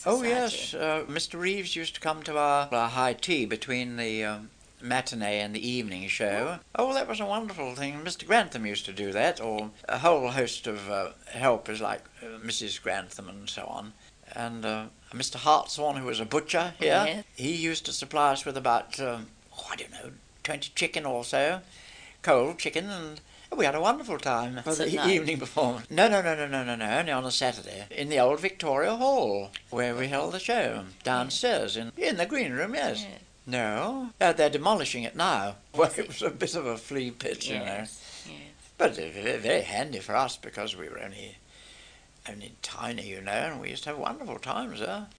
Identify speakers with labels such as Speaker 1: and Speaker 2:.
Speaker 1: Oh
Speaker 2: society.
Speaker 1: yes, Mr. Reeves used to come to our high tea between the matinee and the evening
Speaker 2: Oh,
Speaker 1: show. Oh, that was a wonderful thing. Mr. Grantham used to do that, or a whole host of helpers like Mrs. Grantham and so on. And Mr. Hartshorn, who was a butcher here,
Speaker 2: yes.
Speaker 1: he used to supply us with about, I don't know, 20 chicken or so, cold chicken, and we had a wonderful time for
Speaker 2: Was
Speaker 1: the
Speaker 2: it nice?
Speaker 1: evening performance. No, no, no, no, no, no, no, only on a Saturday. In the old Victoria Hall, where we held the show.
Speaker 2: Yes.
Speaker 1: Downstairs, in the green room, yes.
Speaker 2: Yes.
Speaker 1: No, they're demolishing it now. Well, it was a bit of a flea pit, you know.
Speaker 2: Yes. Yes.
Speaker 1: But very handy for us because we were only tiny, you know, and we used to have wonderful times there.